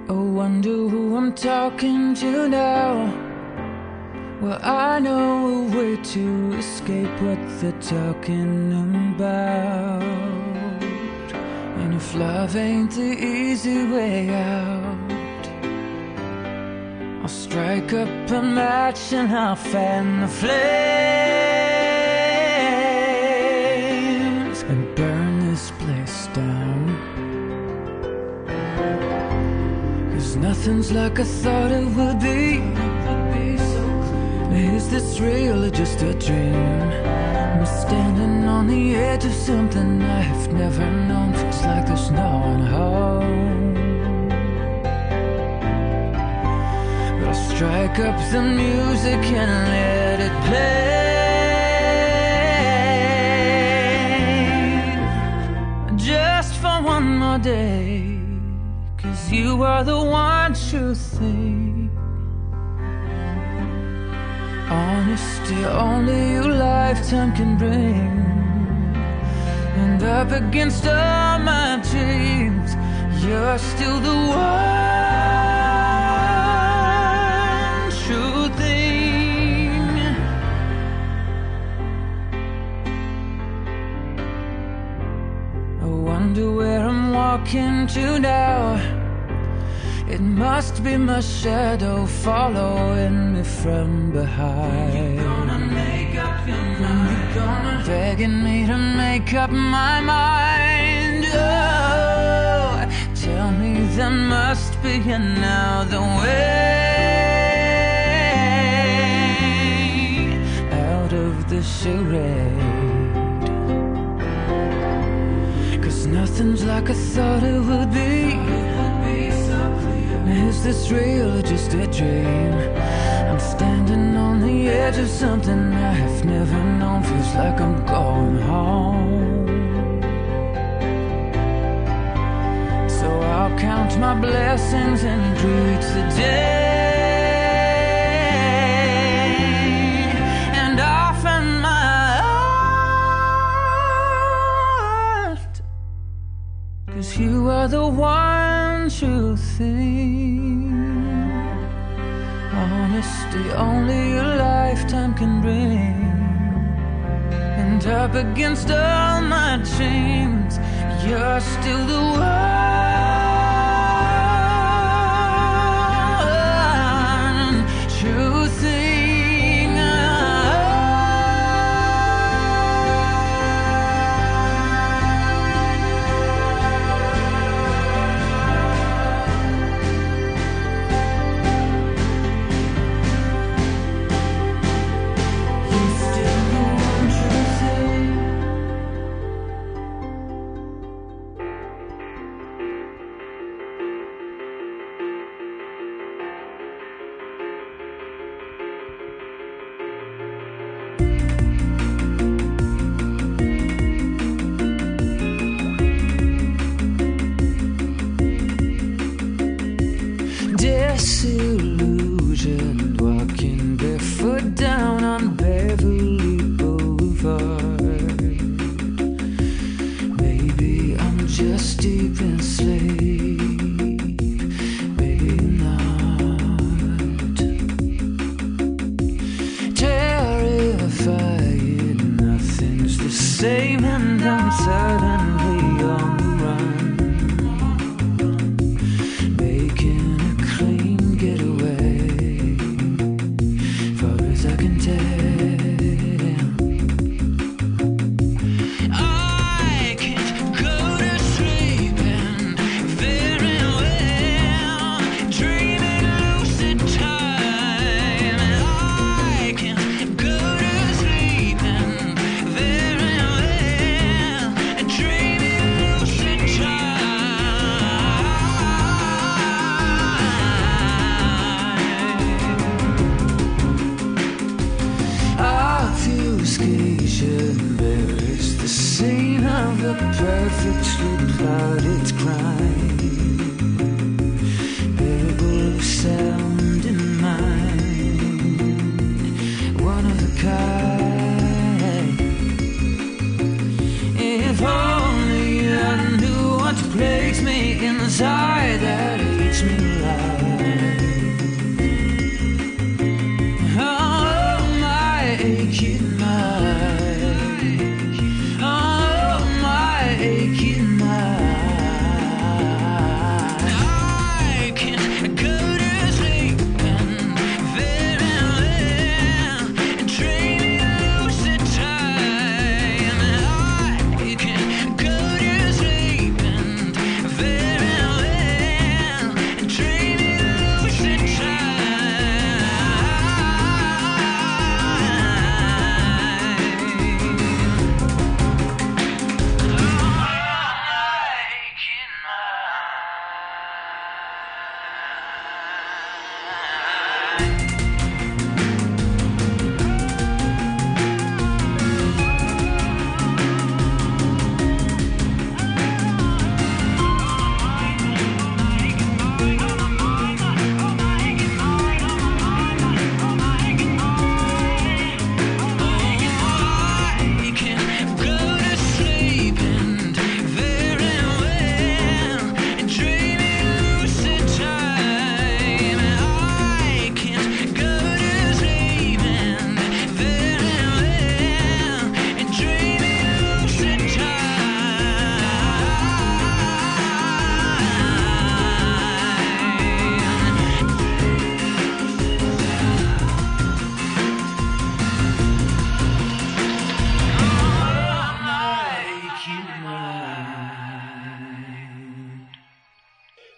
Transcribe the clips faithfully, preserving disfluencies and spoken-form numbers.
Oh, wonder who I'm talking to now. Well, I know a way to escape what they're talking about. And if love ain't the easy way out, I'll strike up a match and I'll fan the flames and burn this place down. 'Cause nothing's like I thought it would be. Is this real or just a dream? I'm standing on the edge of something I've never known. Feels like there's no one home. But I'll strike up the music and let it play just for one more day. 'Cause you are the one true thing. Honesty only your lifetime can bring. And up against all my dreams, you're still the one true thing. I wonder where I'm walking to now. It must be my shadow following me from behind. When you gonna make up your mind? Gonna begging me to make up my mind. Oh, tell me there must be another way out of the charade. 'Cause nothing's like I thought it would be. Is this real or just a dream? I'm standing on the edge of something I've never known. Feels like I'm going home. So I'll count my blessings and greet the day, and often my heart. 'Cause you are the one true thing. Honesty only a lifetime can bring. And up against all my dreams, you're still the one true thing. Disillusioned, walking barefoot down on Beverly Boulevard. Maybe I'm just deep in sleep, maybe not. Terrifying, nothing's the same, and I'm suddenly on the run. Buries the scene of a perfectly plotted crime. Variable of sound in mind, one of a kind. If only I knew what plagues me inside that eats me alive.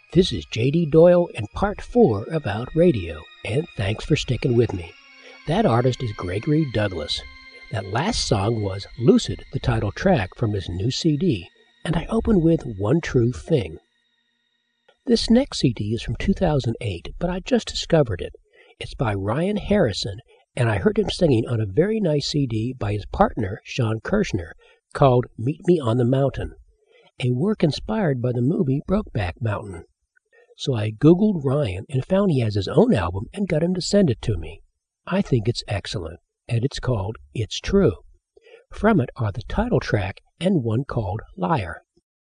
This is J D Doyle in part four of Out Radio, and thanks for sticking with me. That artist is Gregory Douglas. That last song was Lucid, the title track from his new C D, and I open with One True Thing. This next C D is from two thousand eight, but I just discovered it. It's by Ryan Harrison, and I heard him singing on a very nice C D by his partner, Sean Kirshner, called Meet Me on the Mountain, a work inspired by the movie Brokeback Mountain. So I Googled Ryan and found he has his own album and got him to send it to me. I think it's excellent, and it's called It's True. From it are the title track and one called Liar.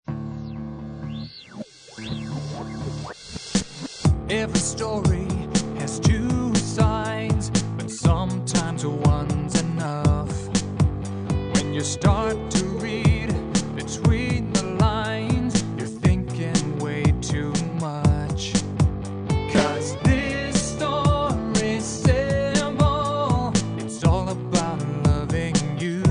Every story has two sides, but sometimes one's enough. When you start to read between the lines, you're thinking way too much. 'Cause this story's simple, it's all about loving you.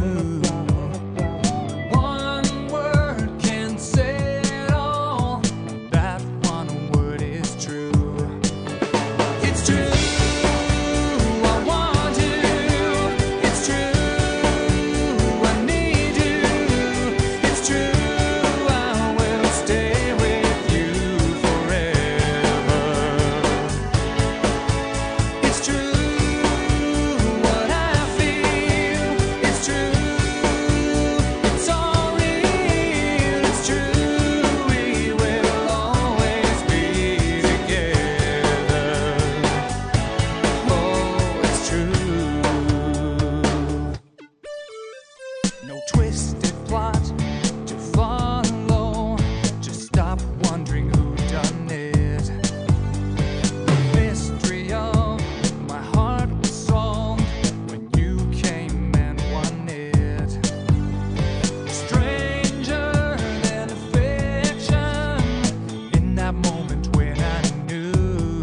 One word can say it all, that one word is true. It's true, I want you. It's true, I need you. It's true, I will stay with you forever. It's true, what I feel. It's true, it's all real. It's true, we will always be together. Oh, it's true. No twisted plot to follow. Just stop wondering who done it. The mystery of my heart was solved when you came and won it. Stranger than fiction. In that moment when I knew,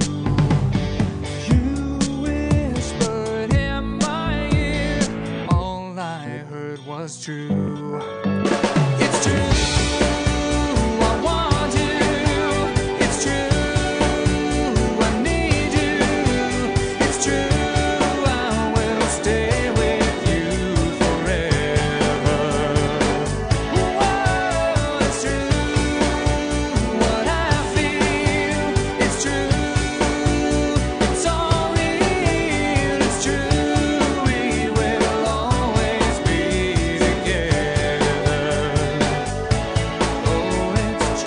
you whispered in my ear, all I heard was true. It's true, I want you. It's true, I need you. It's true, I will stay with you forever. Whoa, it's true, what I feel. It's true, it's all real. It's true, we will always be together. Oh, it's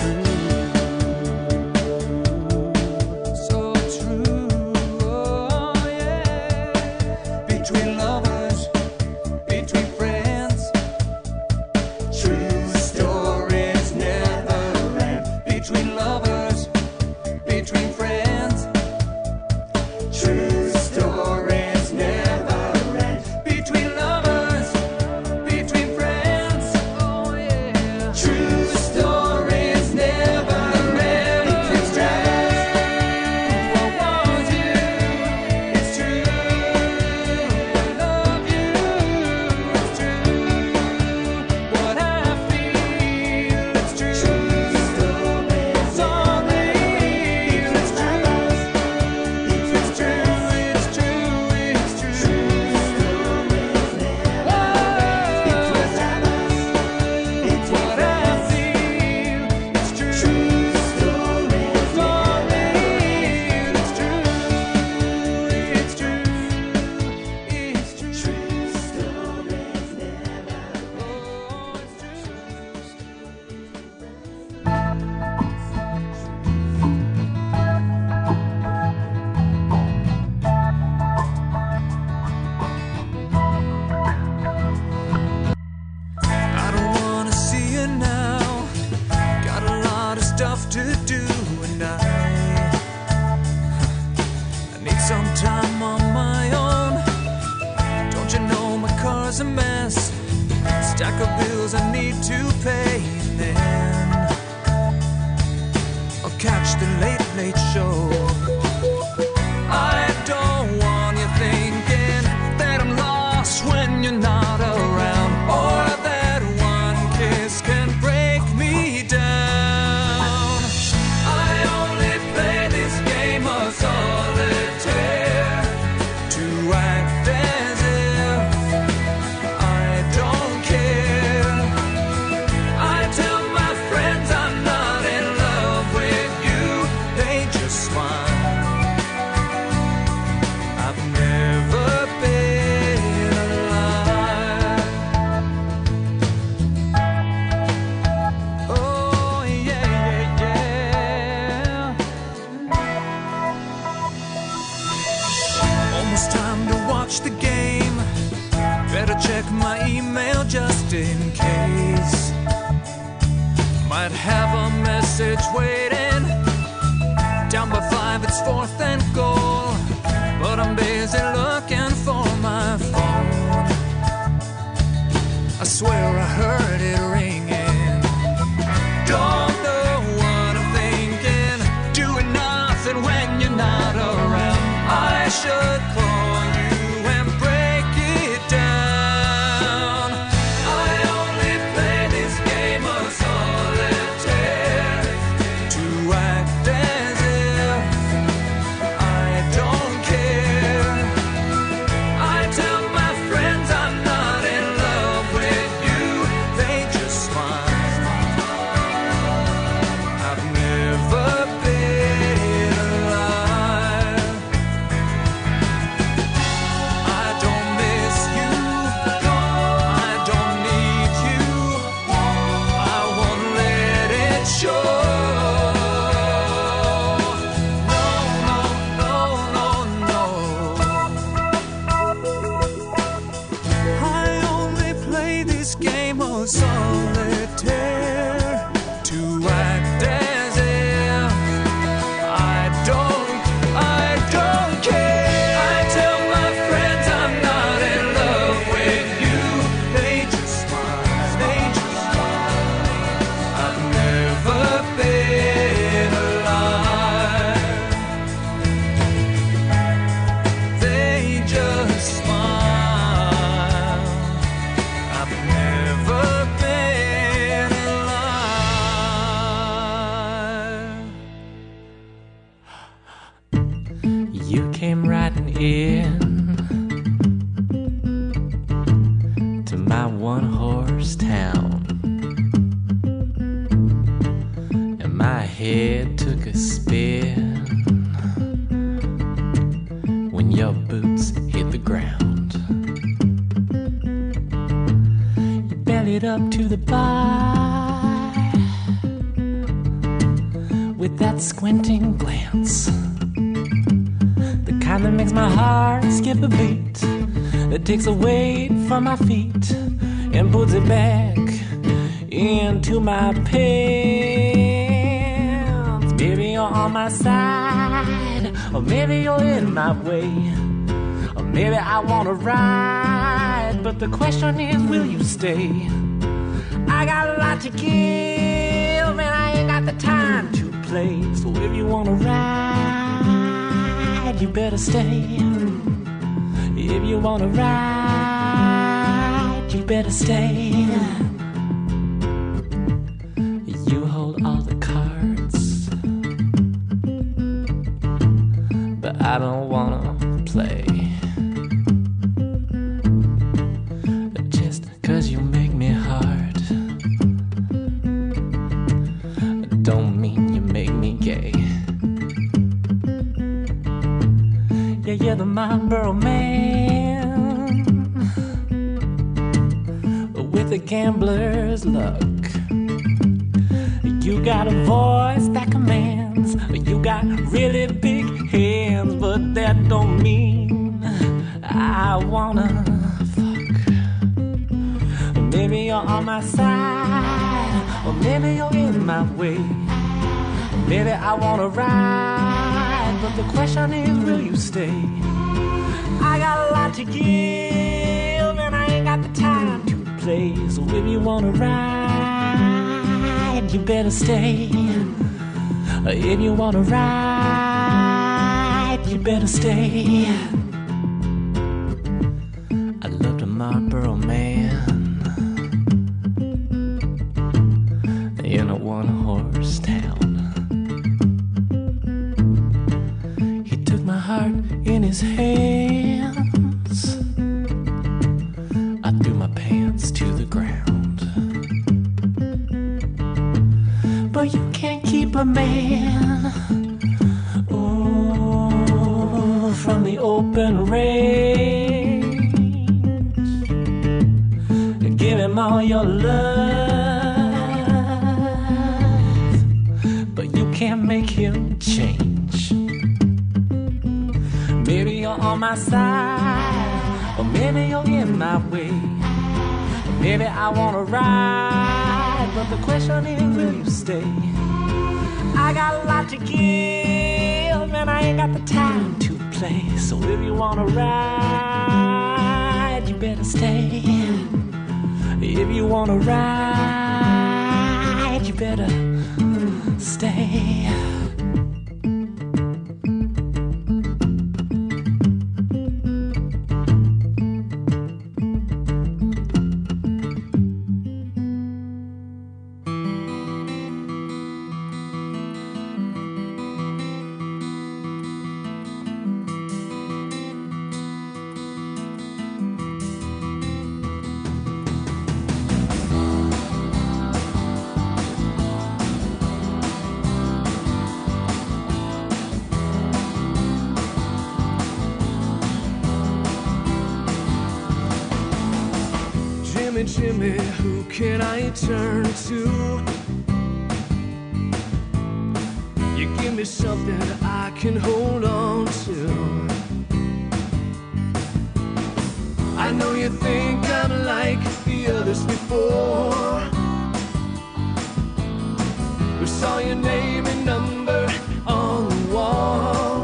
true, so true. Oh, yeah. Between lovers, between friends, true stories never end. Between lovers, between friends, true stories never end. Between lovers, between friends, oh yeah. True stories never end. It's true, I want you. It's true, I love you. It's true, what I feel. It's true, it's all real. It's true, it's true, it's true, it's true. It's what I feel. It's true, it's all real. It's true, it's true, it's true. Stories never oh, it's I don't wanna see you now. Got a lot of stuff to do, and I, I need some time on my own. Don't you know my car's a mess? Stack of bills I need to pay, and then I'll catch the late, late show. I don't want you thinking that I'm lost when you're not around, or that one kiss can break me down. I only case. Might have a message waiting. Down by five, it's fourth and goal. But I'm busy looking for my phone. I swear I heard it ringing. Don't know what I'm thinking. Doing nothing when you're not around. I should call you and break it down. I only play this game of solitaire to act as if I don't care. I tell my friends I'm not in love with you. They just smile. I've never been alive. I don't miss you. I don't need you. I won't let it show. No, no, no, no, no. I only play this game of solitaire to act as if I don't, I don't care. I tell my friends I'm not in love with you. They just smile, they just smile. I've never been alive. They just smile. I've never been alive. You came riding in to my one-horse town, and my head took a spin when your boots hit the ground. You bellied up to the bar with that squinting glance, the kind that makes my heart skip a beat, that takes a weight from my feet and puts it back into my pants. Maybe you're on my side, or maybe you're in my way, or maybe I wanna ride, but the question is, will you stay? I got a lot to give, and I ain't got the time to play. So if you wanna ride, you better stay. If you wanna ride, you better stay. You hold all the cards, but I don't wanna play. Just 'cause you make me hard don't mean you make me gay. Yeah, you're the Marlboro man with a gambler's luck. You got a voice that commands. You got really big hands, but that don't mean I wanna fuck. Maybe you're on my side, or maybe you're in my way. Maybe I wanna ride, but the question is, will you stay? I got a lot to give, and I ain't got the time to play. So if you wanna ride, you better stay. If you wanna ride, you better stay. I loved a Marlboro man in a one-horse town. He took my heart in his hands. I threw my pants to the ground. But you can't keep a man, ooh, from the open range. Give him all your love, but you can't make him change. Maybe you're on my side, or maybe you're in my way. Baby, I wanna ride, but the question is, will you stay? I got a lot to give, and I ain't got the time to play. So if you wanna ride, you better stay. If you wanna ride, you better stay. Jimmy, who can I turn to? You give me something I can hold on to. I know you think I'm like the others before. We saw your name and number on the wall.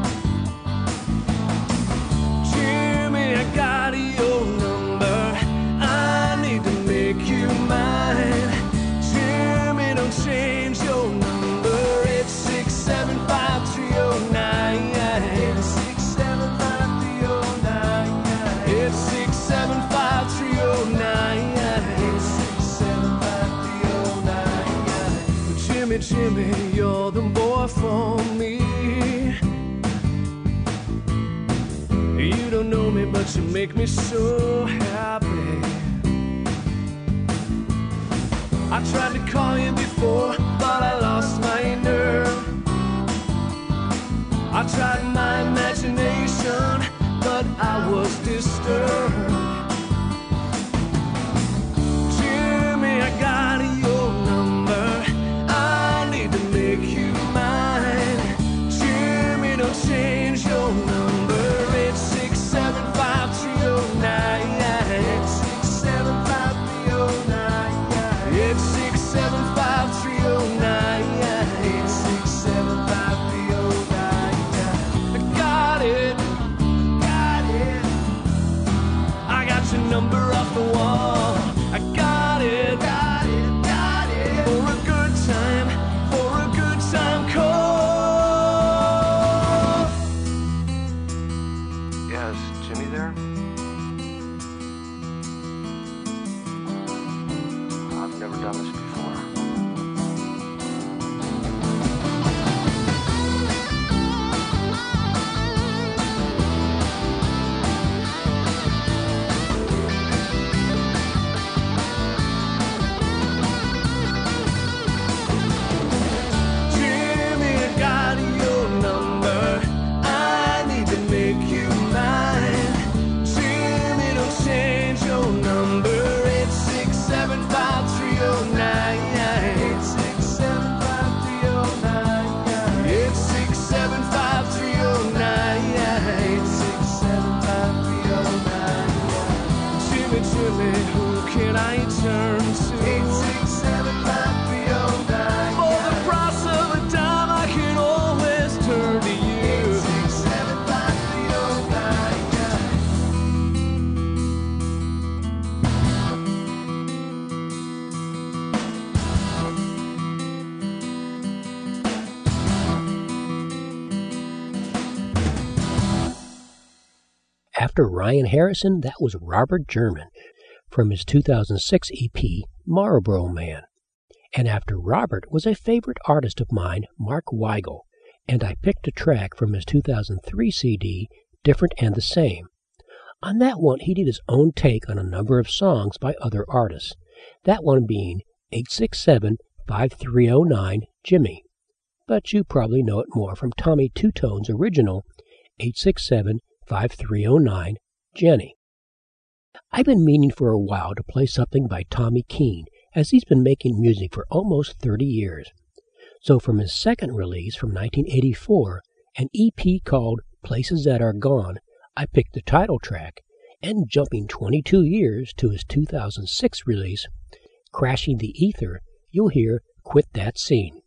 Jimmy, I got your number. You mine, Jimmy, don't change your number. It's six seven five three oh nine. It's six seven five three oh nine. It's six seven five three oh nine. It's six seven five three oh nine. Jimmy, Jimmy, you're the boy for me. You don't know me, but you make me so happy. I tried to call you before, but I lost my nerve. I tried my imagination, but I was disturbed. Jimmy, I got your number. I need to make you mine. Jimmy, don't change your number. It's six seven five three oh nine. It's six seven five three oh nine. It's six seven five three oh nine. It's six seven five three oh nine. I got it, got it. I got your number off the wall. I got it, got it, got it. For a good time, for a good time call. Yeah, is Jimmy there? I've never done this before. Jimmy, I got your number. I need to make you mine. Jimmy, don't change your number. It's six seven five three oh nine. It's six seven five three oh nine. It's six seven five three oh nine. It's six seven five three oh nine. Jimmy, Jimmy, who can I turn to? It's six seven five three oh nine. For the price of a dime, I can always turn to you. It's six seven five three oh nine. After Ryan Harrison, that was Robert German from his two thousand six E P, Marlboro Man. And after Robert was a favorite artist of mine, Mark Weigel, and I picked a track from his two thousand three C D, Different and the Same. On that one, he did his own take on a number of songs by other artists, that one being eight six seven five three oh nine Jimmy. But you probably know it more from Tommy Two Tone's original eight six seven five three oh nine Jenny. I've been meaning for a while to play something by Tommy Keene, as he's been making music for almost thirty years. So from his second release from nineteen eighty-four, an E P called Places That Are Gone, I picked the title track, and jumping twenty-two years to his two thousand six release, Crashing the Ether, you'll hear Quit That Scene.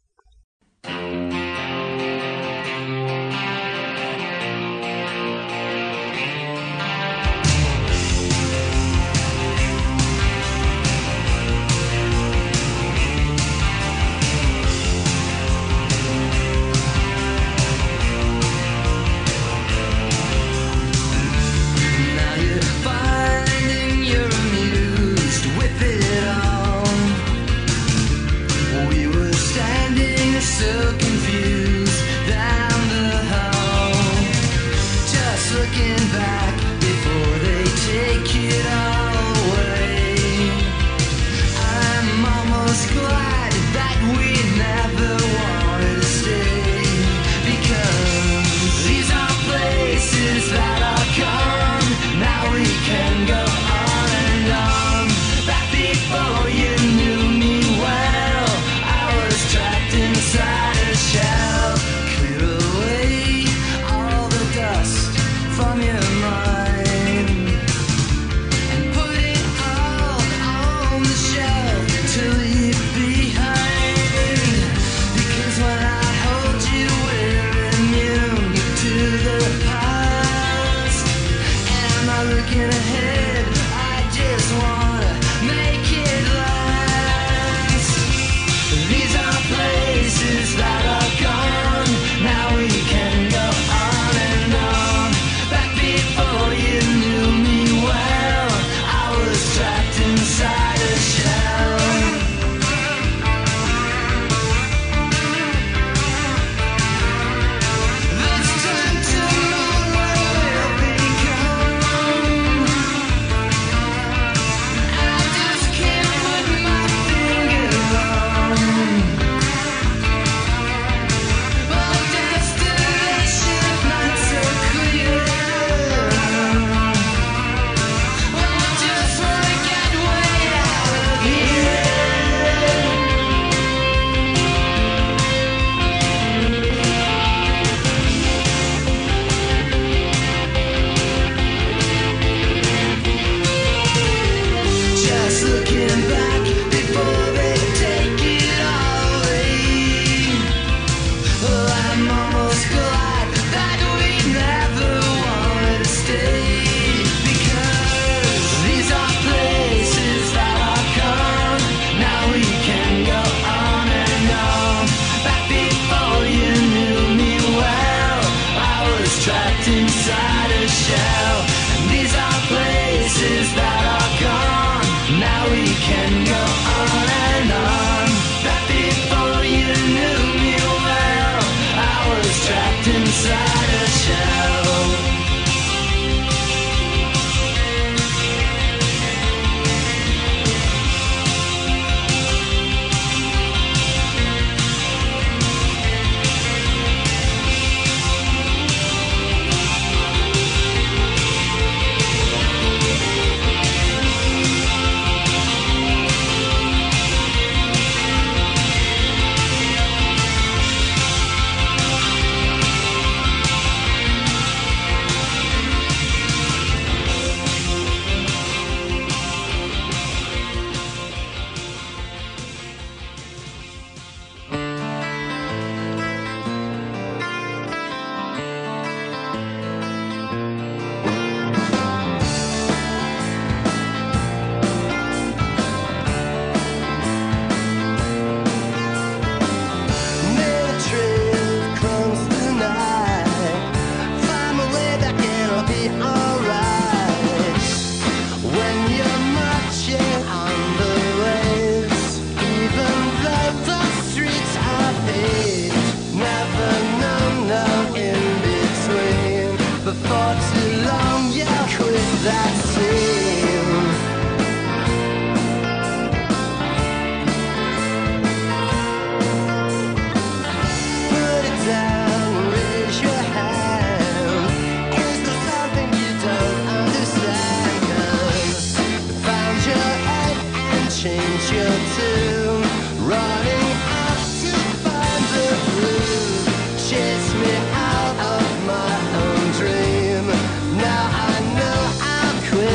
Quit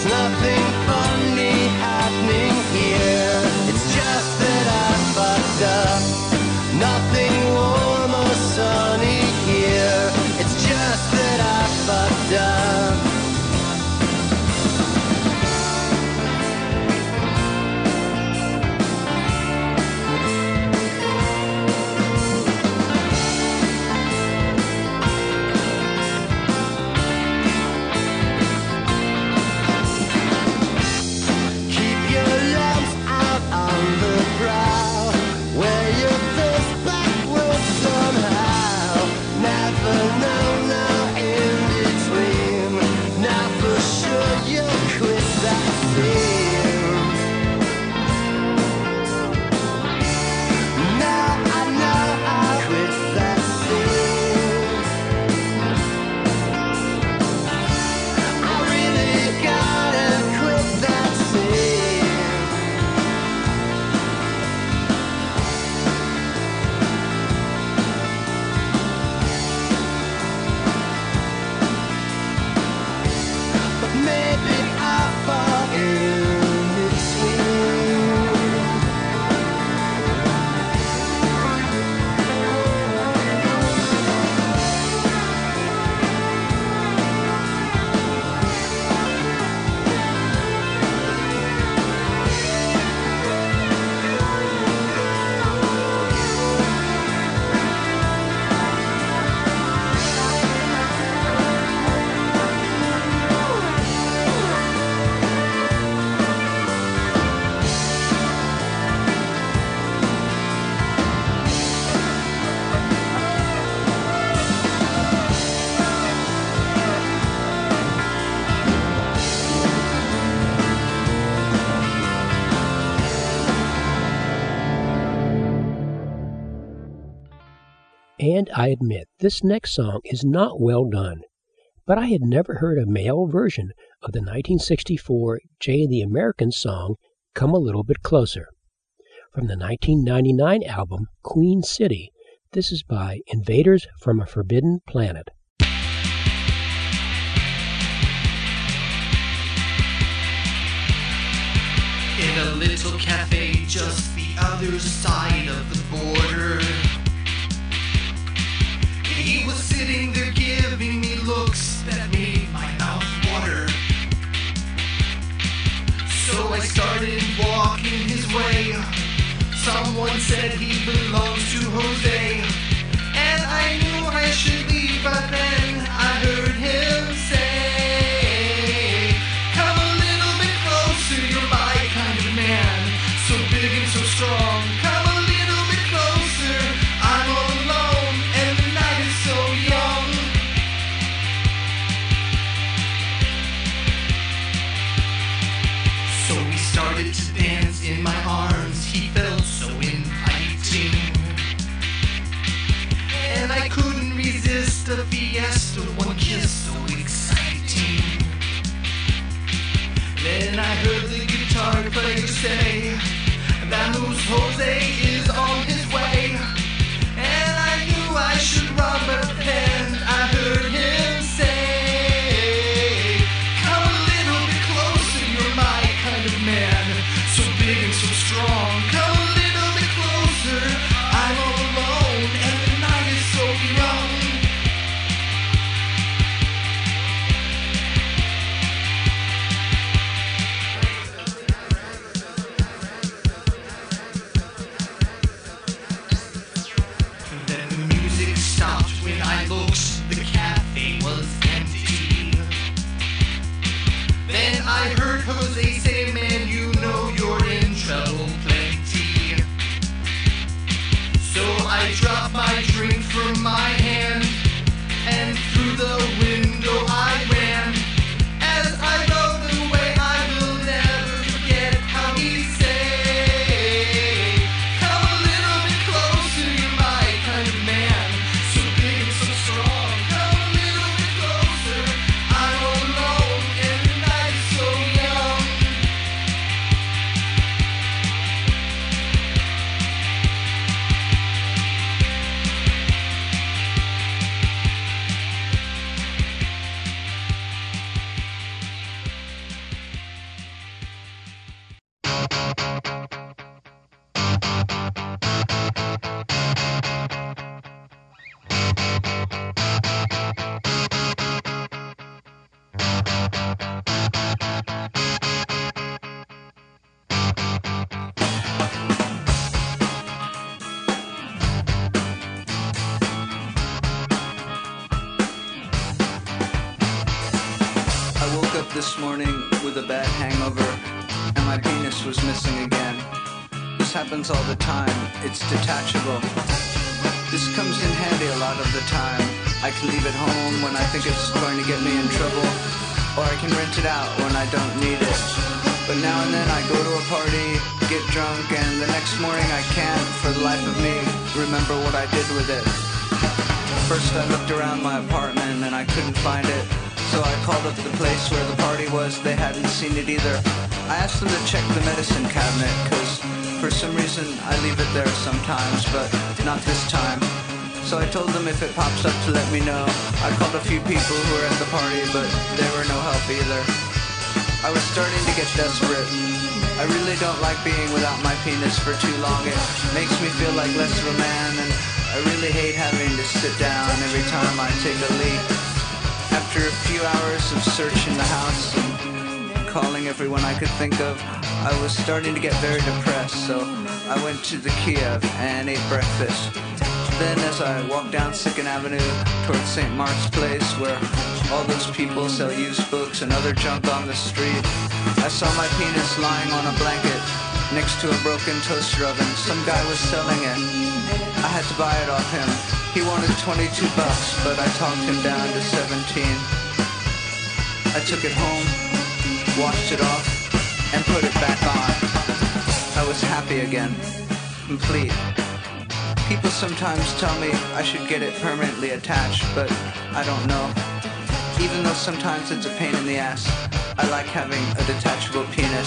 nothing funny happening here. It's just that I fucked up. Nothing warm or sunny here. It's just that I fucked up. And I admit, this next song is not well done, but I had never heard a male version of the nineteen sixty-four Jay and the Americans song, Come a Little Bit Closer. From the nineteen ninety-nine album, Queen City, this is by Invaders from a Forbidden Planet. In a little cafe just the other side of the border, he was sitting there giving me looks that made my mouth water. So I started walking his way. Someone said he belongs to Jose, and I knew I should leave, but then I heard him say, come a little bit closer, you're my kind of man, so big and so strong. Come a little bit closer, I'm all alone, and the night is so young. So we started to dance in my arms, he felt so inviting, and I couldn't resist a fiesta, one kiss so exciting. Then I heard the guitar player say, Vamos Jose is on his way, and I knew I should run, but then I heard him say, come a little bit closer, you're my kind of man, so big and so strong. Come a little bit closer, I'm all alone, and the night is so young. this morning with a bad hangover, and my penis was missing again. This happens all the time. It's detachable. This comes in handy a lot of the time. I can leave it home when I think it's going to get me in trouble, or I can rent it out when I don't need it. But now and then I go to a party, get drunk, and the next morning I can't, for the life of me, remember what I did with it. First I looked around my apartment and I couldn't find it, so I called up the place where the party was. They hadn't seen it either. I asked them to check the medicine cabinet, cause for some reason I leave it there sometimes, but not this time. So I told them if it pops up to let me know. I called a few people who were at the party, but they were no help either. I was starting to get desperate. I really don't like being without my penis for too long. It makes me feel like less of a man, and I really hate having to sit down every time I take a leak. After a few hours of searching the house and calling everyone I could think of, I was starting to get very depressed, so I went to the Kiev and ate breakfast. Then as I walked down Second Avenue towards Saint Mark's Place, where all those people sell used books and other junk on the street, I saw my penis lying on a blanket next to a broken toaster oven. Some guy was selling it. I had to buy it off him. He wanted twenty-two bucks, but I talked him down to seventeen. I took it home, washed it off, and put it back on. I was happy again, complete. People sometimes tell me I should get it permanently attached, but I don't know. Even though sometimes it's a pain in the ass, I like having a detachable penis.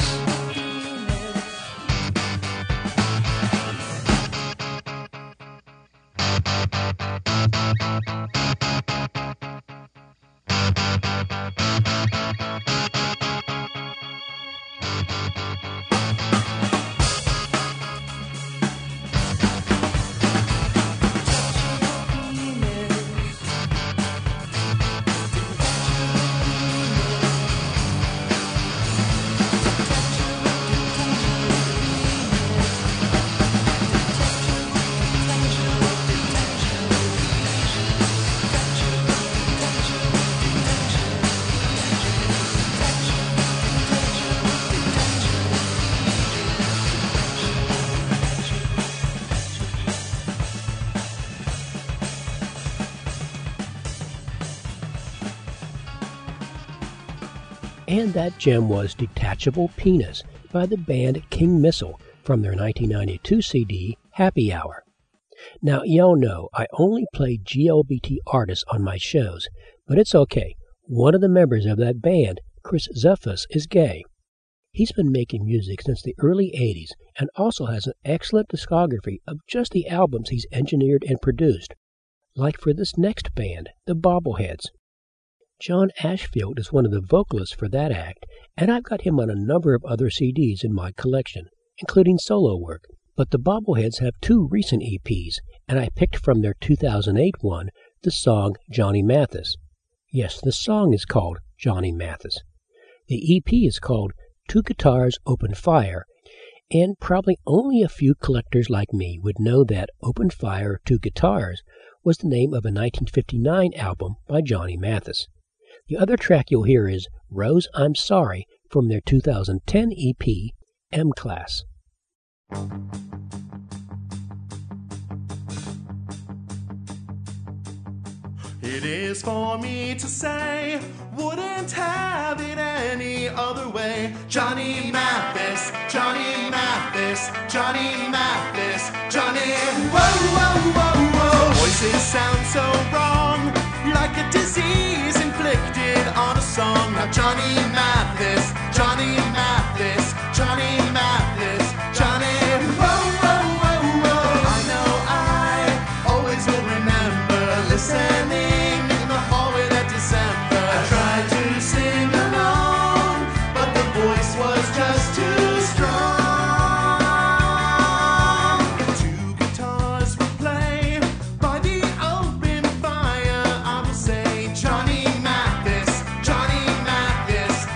And that gem was Detachable Penis by the band King Missile from their nineteen ninety-two C D, Happy Hour. Now, y'all know I only play G L B T artists on my shows, but it's okay. One of the members of that band, Chris Zuffus, is gay. He's been making music since the early eighties and also has an excellent discography of just the albums he's engineered and produced, like for this next band, the Bobbleheads. John Ashfield is one of the vocalists for that act, and I've got him on a number of other C Ds in my collection, including solo work. But the Bobbleheads have two recent E Ps, and I picked from their two thousand eight one the song Johnny Mathis. Yes, the song is called Johnny Mathis. The E P is called Two Guitars Open Fire, and probably only a few collectors like me would know that Open Fire, Two Guitars was the name of a nineteen fifty-nine album by Johnny Mathis. The other track you'll hear is Rose, I'm Sorry from their two thousand ten E P, M-Class. It is for me to say, wouldn't have it any other way. Johnny Mathis, Johnny Mathis, Johnny Mathis, Johnny. Whoa, whoa, whoa, whoa. Voices sound so wrong, like a disease inflicted on a song. Now Johnny Mathis, Johnny Mathis, Johnny Mathis, Johnny. Whoa, whoa, whoa, whoa. I know I always will remember listening in the hallway that December. I tried to sing along, but the voice was just too strong. Two guitars will play by the open fire. I will say Johnny Mathis, Johnny Mathis,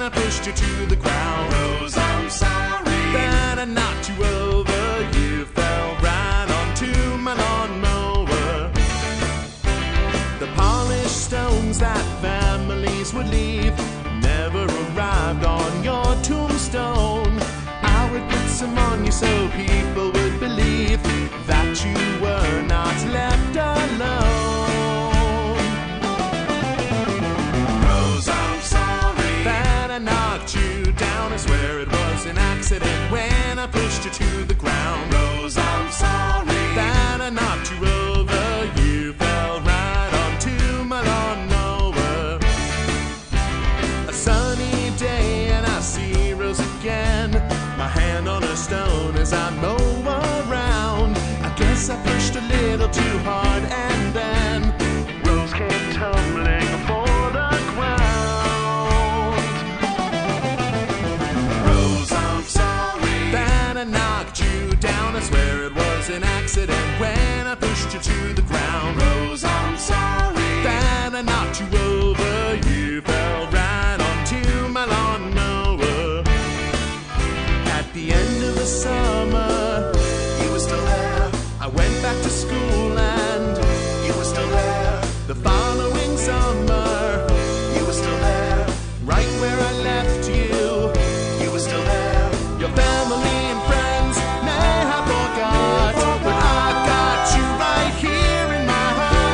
I pushed you to the ground. Rose, I'm sorry that I knocked you over. You fell right onto my lawnmower. The polished stones that families would leave never arrived on your tombstone. I would put some on you so people would believe that you were not left alone. Rose, I'm sorry that I knocked you down. I swear it was an accident when I pushed you to the ground. Rose, I'm sorry that I knocked you over. You fell right onto my lawnmower. A sunny day and I see Rose again, my hand on a stone as I mow around. I guess I pushed a little too hard and then Rose came tumbling for the ground. Rose, I'm sorry that I knocked you down. I swear it was an accident when I pushed you to the ground. Rose, I'm sorry that I knocked you over. You fell right onto my lawnmower. At the end of the summer, you were still there. I went back to school and you were still there. The following summer, you were still there. Right where I left you, you were still there. Your family and friends may have forgot, but I've got you right here in my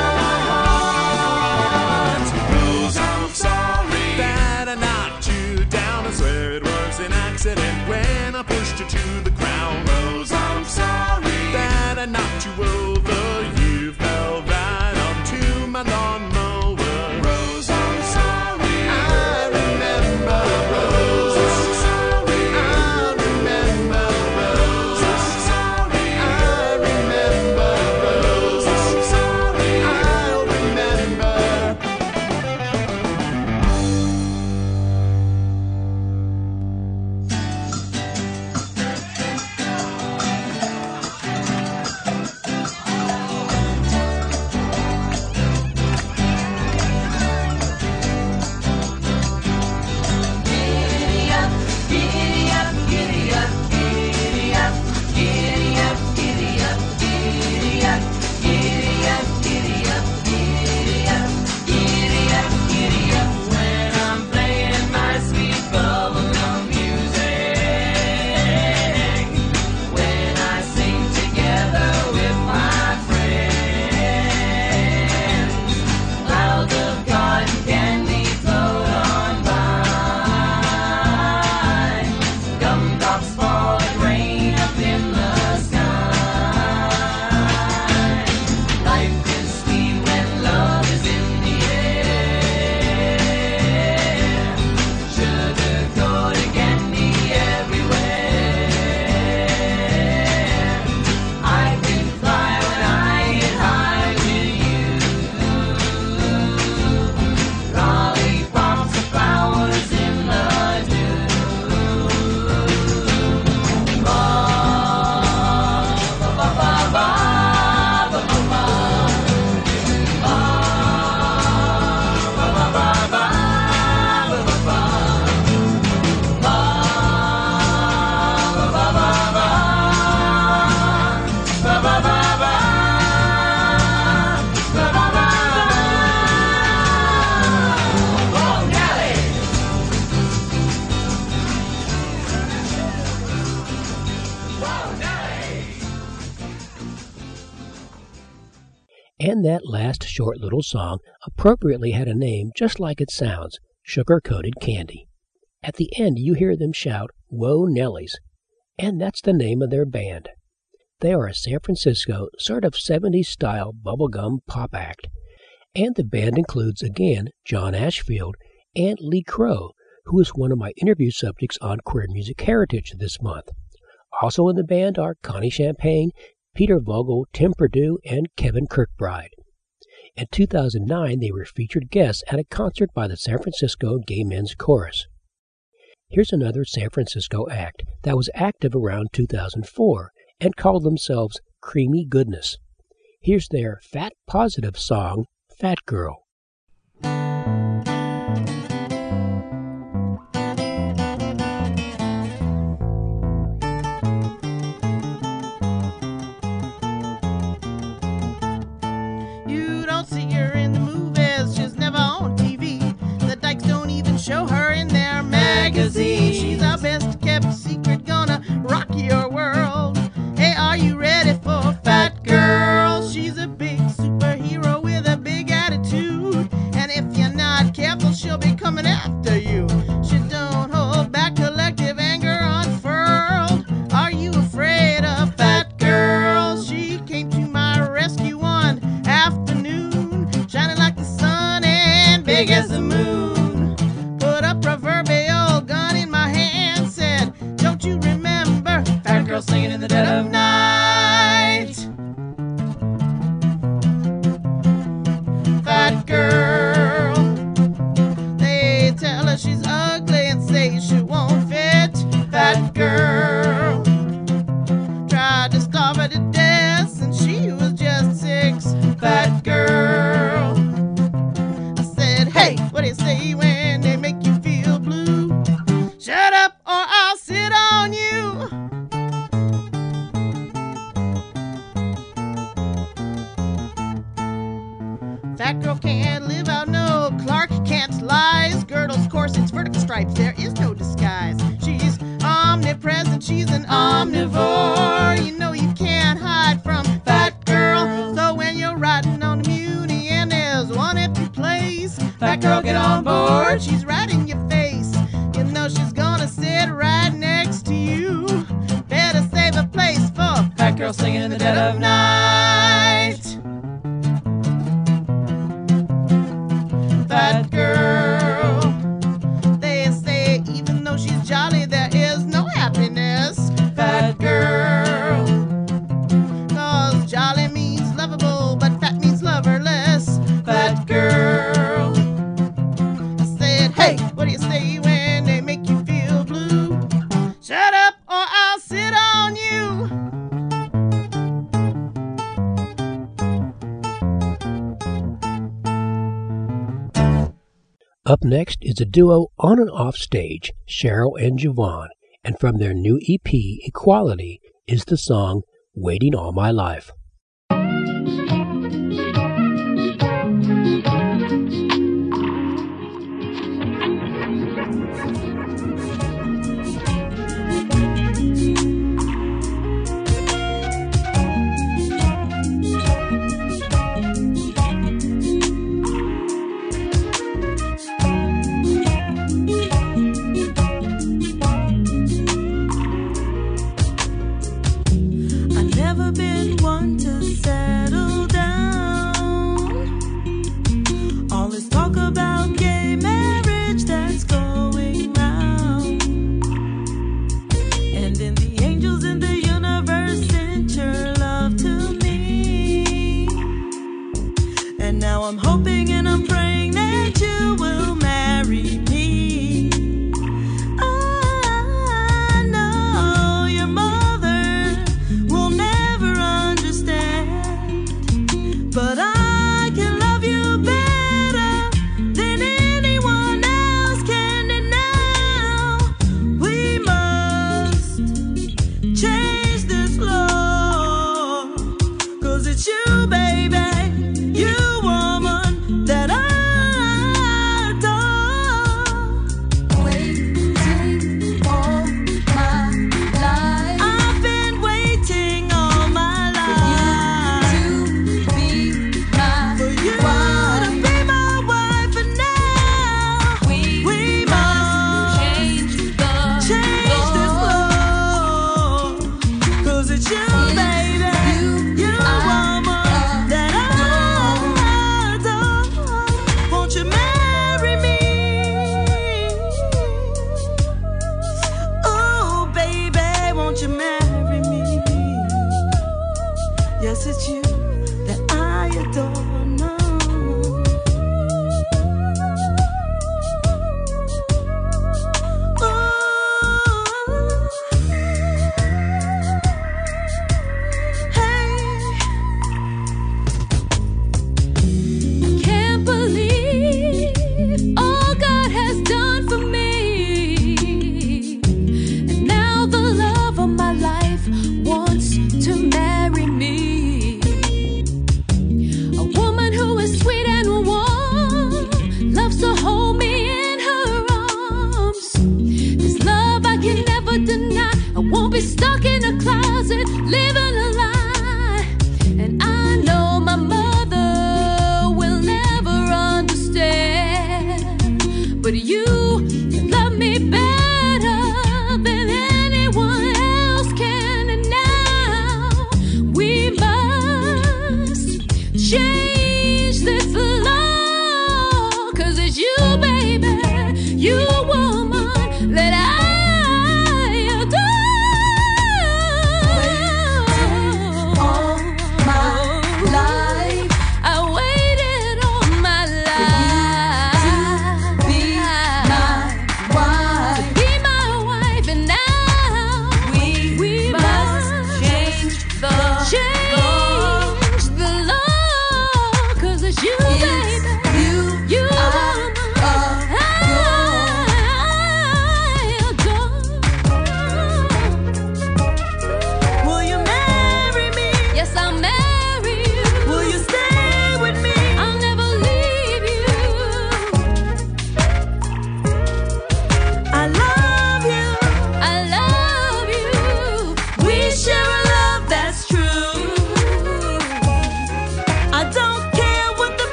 heart. Rose, I'm sorry that I knocked you down. I swear it was an accident when I pushed you to the ground. Rose, I'm sorry that I knocked you over. You fell right onto my lawnmower. Rose, I'm sorry. I remember Rose. I'm sorry. I remember Rose. I'm sorry. I remember Rose. I'm sorry. I'll remember. And that last short little song appropriately had a name just like it sounds, Sugar-Coated Candy. At the end you hear them shout, "Whoa, Nellies," and that's the name of their band. They are a San Francisco sort of seventies-style bubblegum pop act, and the band includes again John Ashfield and Lee Crow, who is one of my interview subjects on Queer Music Heritage this month. Also in the band are Connie Champagne, Peter Vogel, Tim Perdue, and Kevin Kirkbride. In two thousand nine, they were featured guests at a concert by the San Francisco Gay Men's Chorus. Here's another San Francisco act that was active around two thousand four and called themselves Creamy Goodness. Here's their Fat Positive song, Fat Girl. your world. Hey, are you ready for Fat Girl? She's a big superhero with a big attitude. And if you're not careful, she'll be coming after you. She don't hold back, collective anger unfurled. Are you afraid of Fat Girl? She came to my rescue one afternoon, shining like the sun and big as the moon. Put a proverbial gun in my hand, said, don't you remember Fat Girl singing in the dead of night? Fat Girl. They tell her she's ugly and say she won't fit. Fat Girl. Tried to starve her to death since she was just six. Fat Girl. I said, hey, what do you say when they make you feel blue? Shut up or I'll sit on you. Fat Girl can't live out no Clark Kent lies. Girdles, corsets, vertical stripes, there is no disguise. She's omnipresent, she's an omnivore. You know you can't hide from Fat Girl. So when you're riding on the Muni and there's one empty place, Fat Girl, get on board, she's right in your face. You know she's gonna sit right next to you. Better save a place for Fat Girl singing in the dead of night. Fat Girl. They say even though she's jolly, there is no happiness. Fat Girl. Cause jolly means lovable, but fat means loverless. Fat Girl. I said, hey, what do you say when they make you feel blue? Shut up or I'll sit on you. Up next is a duo on and off stage, Cheryl and Javon, and from their new E P, Equality, is the song Waiting All My Life. Been one to settle down. All this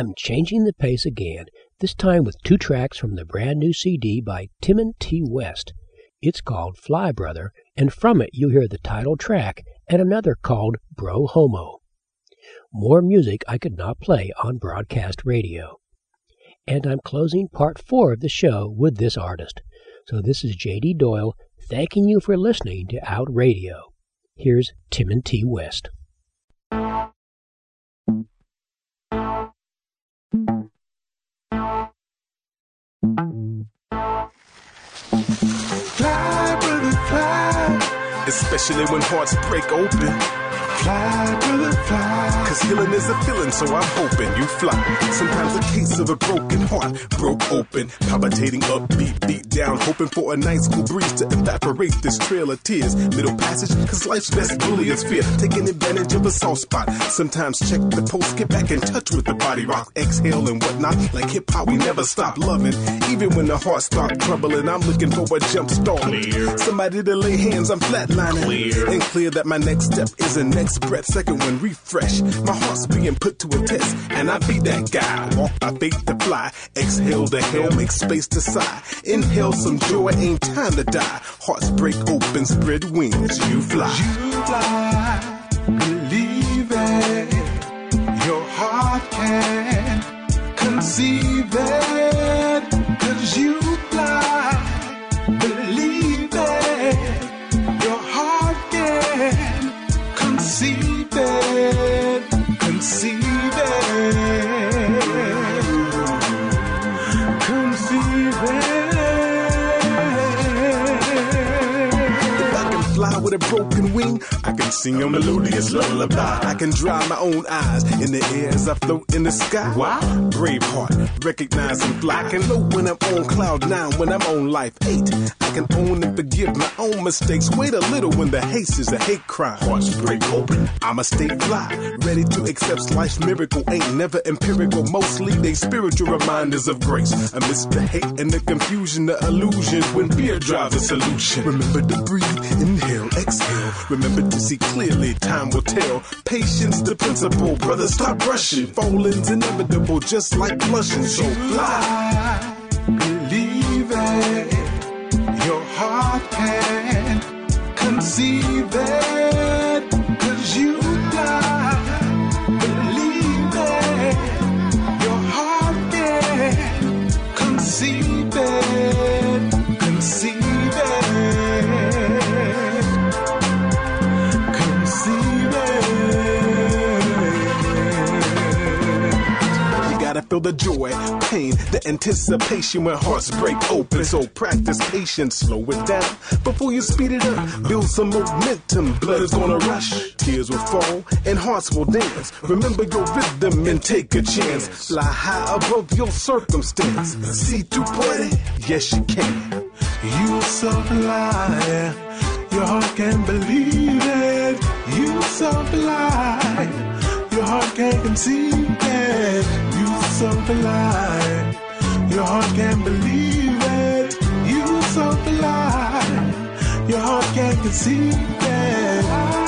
I'm changing the pace again, this time with two tracks from the brand new C D by Timon T. West. It's called Fly Brother, and from it you'll hear the title track and another called Bro Homo. More music I could not play on broadcast radio. And I'm closing part four of the show with this artist. So this is J D Doyle thanking you for listening to Out Radio. Here's Timon T. West. Fly, brother, fly. Especially when hearts break open. Fly, brother, fly. Cause healing is a feeling, so I'm hoping you fly. Sometimes a case of a broken heart broke open. Palpitating up, beat, beat down. Hoping for a nice cool breeze to evaporate this trail of tears. Middle passage, cause life's best bully is fear. Taking advantage of a soft spot. Sometimes check the pulse, get back in touch with the body. Rock, exhale and whatnot. Like hip hop, we never stop loving. Even when the heart start troubling, I'm looking for a jump start. Clear. Somebody to lay hands, I'm flatlining. Clear. And clear that my next step is a next breath. Second one, refresh. My heart's being put to a test, and I be that guy. Walk by faith to fly. Exhale to hell, make space to sigh. Inhale some joy, ain't time to die. Hearts break open, spread wings, you fly. You fly, believe it. Your heart can conceive it. Cause you fly, believe it. Your heart can conceive it, conceive it, conceive it. If I can fly with a broken wing, I can sing a melodious lullaby. I can dry my own eyes in the air as I float in the sky. Why? Braveheart, recognize and fly. I can know when I'm on cloud nine, when I'm on life eight. I can own and forgive my own mistakes. Wait a little when the haste is a hate crime. Hearts break open, I'ma stay fly. Ready to accept life's miracle. Ain't never empirical, mostly they spiritual reminders of grace. Amidst the hate and the confusion, the illusion, when fear drives a solution. Remember to breathe, inhale, exhale. Remember to see clearly, time will tell. Patience the principle, brother, stop rushing. Falling's inevitable, just like blushing. So fly, believe it. Your heart can conceive it. Cause you fly, believe it. Your heart can conceive it, conceive it, conceive it. You gotta feel the joy, pain, the anticipation when hearts break open. So practice patience, slow it down before you speed it up. Build some momentum, blood is gonna rush, tears will fall and hearts will dance. Remember your rhythm and take a chance. Fly high above your circumstance. See through it, yes you can. You so fly, your heart can't believe it. You so fly, your heart can't conceive it. You so fly, your heart can't believe it. You so fly, your heart can't conceive it.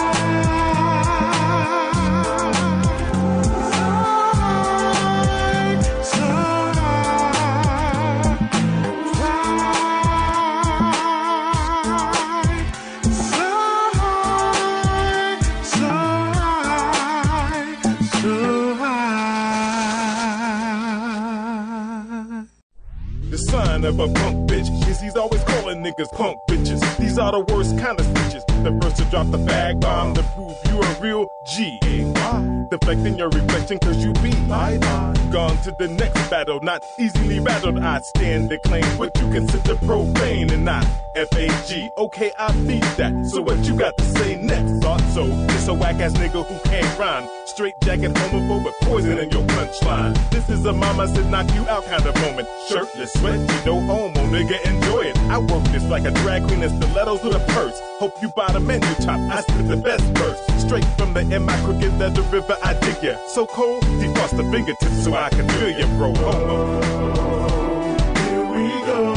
Of a punk bitch is he's always calling niggas punk bitches. These are the worst kind of stitches. The first to drop the bag bomb to prove you a real G. Deflecting your reflection cause you be gone to the next battle, not easily rattled. I stand to claim what you consider profane and not F A G. Okay, I feed that. So what you got to say next? Thought so. It's a whack ass nigga who can't rhyme. Straight jacket homophobe with poison in your punchline. This is a mama said knock you out kind of moment. Shirtless, sweaty, no homo, nigga, enjoy it. I work this like a drag queen and stilettos with a purse. Hope you buy the menu top, I spit the best verse. Straight from the M, I crooked as the river, I dig ya. So cold, defrost the fingertips so I can feel ya, bro. Homo. Here we go.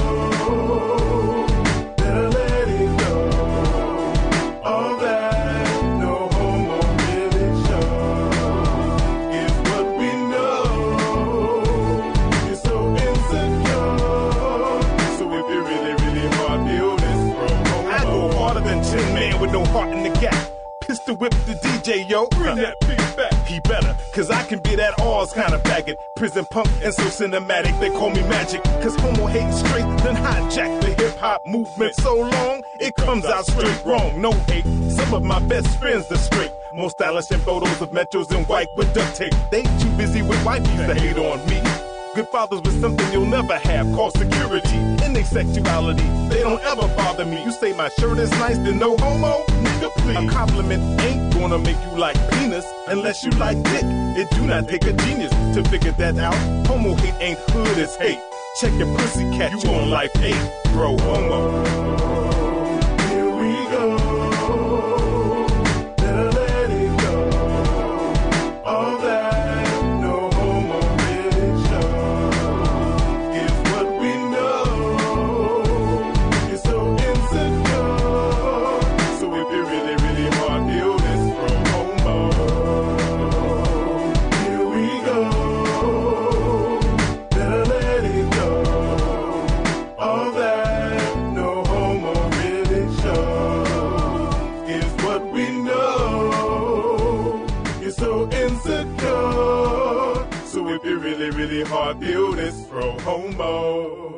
Better let it go. All that no homo really shows is what we know. with no heart in the gap. Pistol whip the D J, yo. Bring that beat back. He better, cause I can be that Oz kind of faggot. Prison punk and so cinematic, they call me magic. Cause homo hating straight, then hijack the hip hop movement so long, it comes out straight wrong. No hate, some of my best friends are straight. More stylish in photos of metros and white with duct tape. They too busy with wifeys to hate on me. Good fathers with something you'll never have, called security. In their sexuality, they don't ever bother me. You say my shirt is nice, then no homo? Nigga, please. A compliment ain't gonna make you like penis unless you like dick. It do not take a genius to figure that out. Homo hate ain't hood as hate. Check your pussy cat, you on life eight, bro. Homo. Here we go. Better let it go. All that. Really hard, feel this pro homo.